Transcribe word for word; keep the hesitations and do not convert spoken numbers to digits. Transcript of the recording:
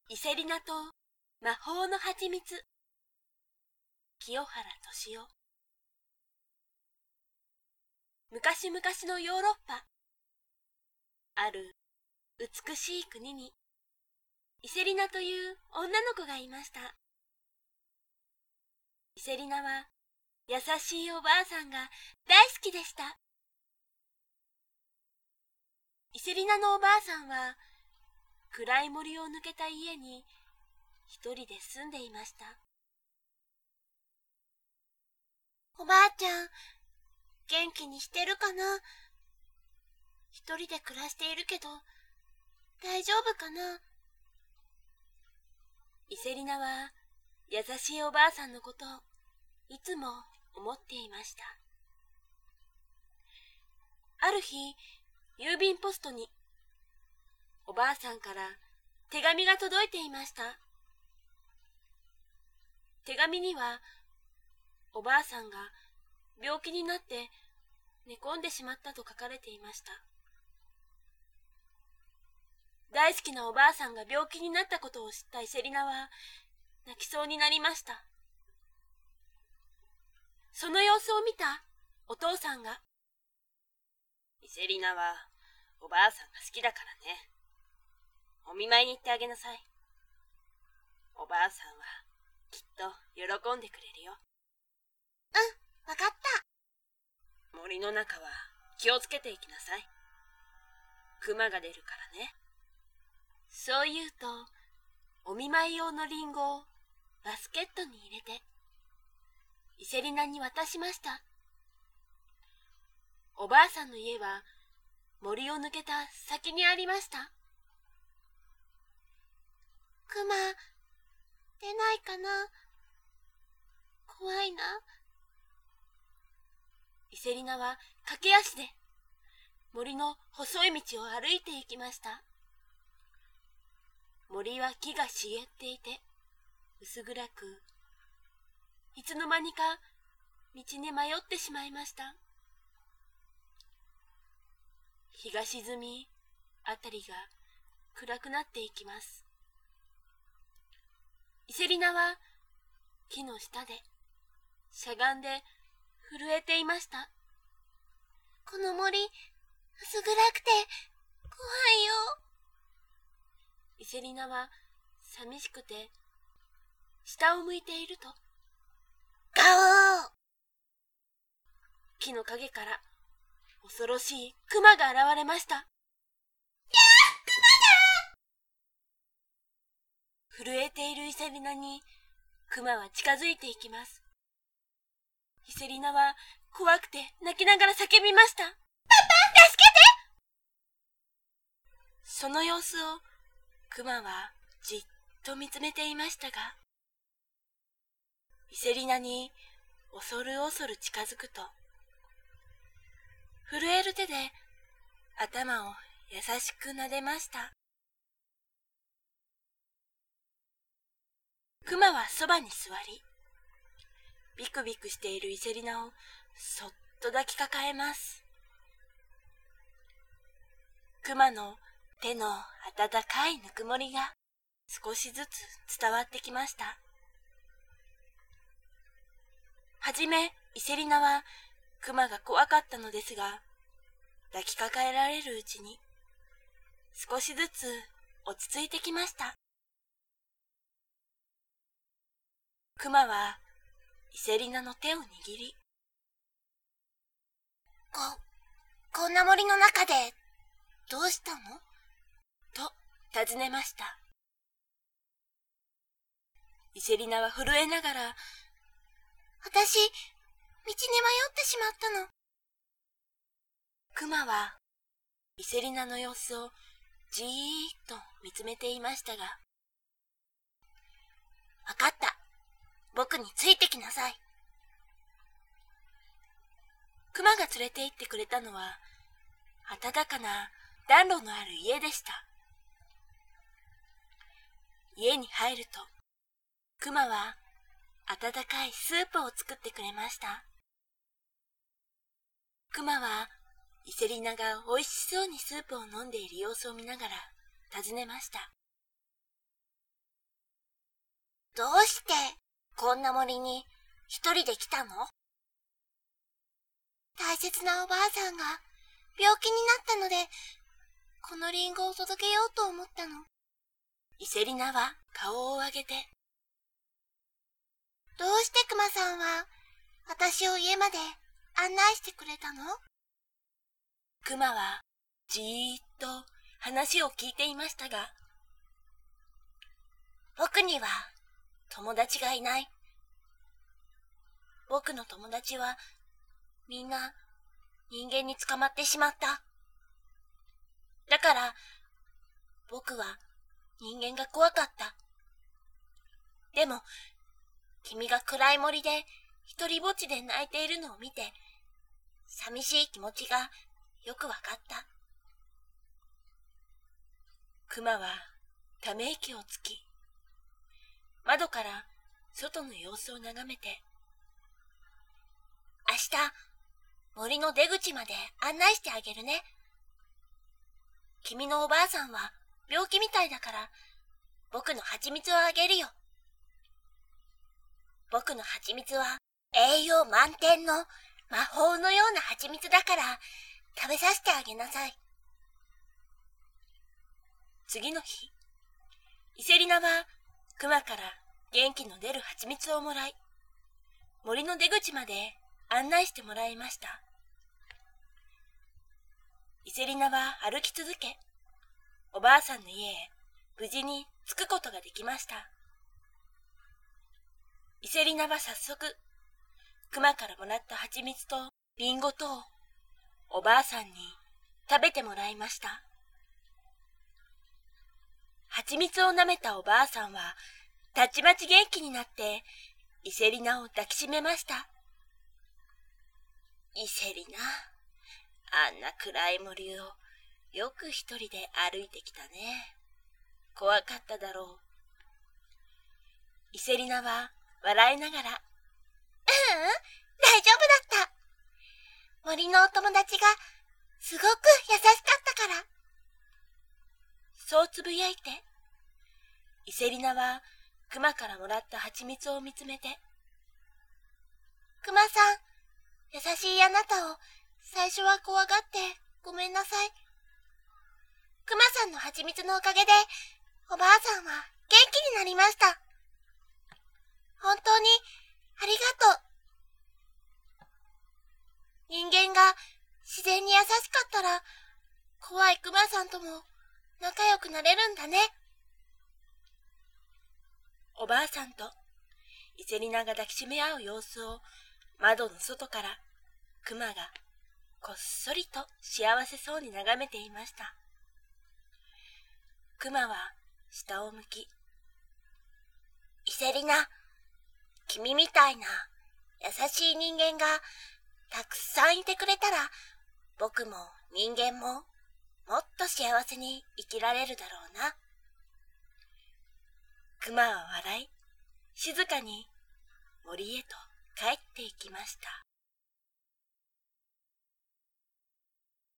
伊勢里奈と魔法の蜂蜜。清原敏夫。昔々のヨーロッパ、ある美しい国に伊勢里奈という女の子がいました。伊勢里奈は優しいおばあさんが大好きでした。伊勢里奈のおばあさんは暗い森を抜けた家に一人で住んでいました。おばあちゃん、元気にしてるかな？一人で暮らしているけど大丈夫かな？伊勢里奈は優しいおばあさんのことをいつも思っていました。ある日、郵便ポストにおばあさんから手紙が届いていました。手紙にはおばあさんが病気になって寝込んでしまったと書かれていました。大好きなおばあさんが病気になったことを知った伊勢里奈は泣きそうになりました。その様子を見たお父さんが、伊勢里奈はおばあさんが好きだからね。お見舞いに行ってあげなさい。おばあさんはきっと喜んでくれるよ。うん、わかった。森の中は気をつけていきなさい。熊が出るからね。そう言うと、お見舞い用のリンゴをバスケットに入れて、伊勢里奈に渡しました。おばあさんの家は森を抜けた先にありました。熊、出ないかな？怖いな。伊勢里奈は駆け足で森の細い道を歩いて行きました。森は木が茂っていて薄暗く、いつの間にか道に迷ってしまいました。日が沈み、あたりが暗くなっていきます。伊勢里奈は木の下でしゃがんで震えていました。この森、薄暗くて怖いよ。伊勢里奈は寂しくて下を向いていると、ガオー！木の陰から恐ろしい熊が現れました。やあ、熊だ！震えている伊勢里奈に熊は近づいていきます。伊勢里奈は怖くて泣きながら叫びました。パパ、助けて！その様子を熊はじっと見つめていましたが、伊勢里奈に恐る恐る近づくと、震える手で頭を優しく撫でました。熊はそばに座り、ビクビクしている伊勢里奈をそっと抱きかかえます。熊の手の温かいぬくもりが少しずつ伝わってきました。はじめ伊勢里奈は熊が怖かったのですが、抱きかかえられるうちに少しずつ落ち着いてきました。熊は伊勢里奈の手を握り、こ、こんな森の中でどうしたの？と尋ねました。伊勢里奈は震えながら、私、道に迷ってしまったの。熊は伊勢里奈の様子をじーっと見つめていましたが、わかった。僕についてきなさい。熊が連れて行ってくれたのは、暖かな暖炉のある家でした。家に入ると、熊は温かいスープを作ってくれました。熊は伊勢里奈がおいしそうにスープを飲んでいる様子を見ながら尋ねました。 どうしてこんな森に一人で来たの？大切なおばあさんが病気になったので、このリンゴを届けようと思ったの。 イセリナは顔を上げて、 どうしてクマさんは私を家まで案内してくれたの？ クマはじーっと話を聞いていましたが、 僕には友達がいない。僕の友達はみんな人間に捕まってしまった。だから僕は人間が怖かった。でも君が暗い森で一人ぼっちで泣いているのを見て、寂しい気持ちがよくわかった。 クマはため息をつき、窓から外の様子を眺めて、 明日森の出口まで案内してあげるね。君のおばあさんは病気みたいだから、僕の蜂蜜をあげるよ。僕の蜂蜜は栄養満点の魔法のような蜂蜜だから、食べさせてあげなさい。 次の日、イセリナはクマから元気の出る蜂蜜をもらい、森の出口まで案内してもらいました。イセリナは歩き続け、おばあさんの家へ無事に着くことができました。イセリナは早速、クマからもらった蜂蜜とリンゴとをおばあさんに食べてもらいました。蜂蜜を舐めたおばあさんはたちまち元気になってイセリナを抱きしめました。 イセリナ、あんな暗い森をよく一人で歩いてきたね。怖かっただろう。 イセリナは笑いながら、ううん、 大丈夫だった。森のお友達がすごく優しかったから。 そうつぶやいて、イセリナはクマからもらった蜂蜜を見つめて、 クマさん、優しいあなたを最初は怖がってごめんなさい。クマさんの蜂蜜のおかげでおばあさんは元気になりました。本当にありがとう。人間が自然に優しかったら、怖いクマさんとも仲良くなれるんだね。 おばあさんとイセリナが抱きしめ合う様子を窓の外からクマがこっそりと幸せそうに眺めていました。クマは下を向き、 イセリナ、君みたいな優しい人間がたくさんいてくれたら、僕も人間ももっと幸せに生きられるだろうな。 クマは笑い、静かに森へと帰っていきました。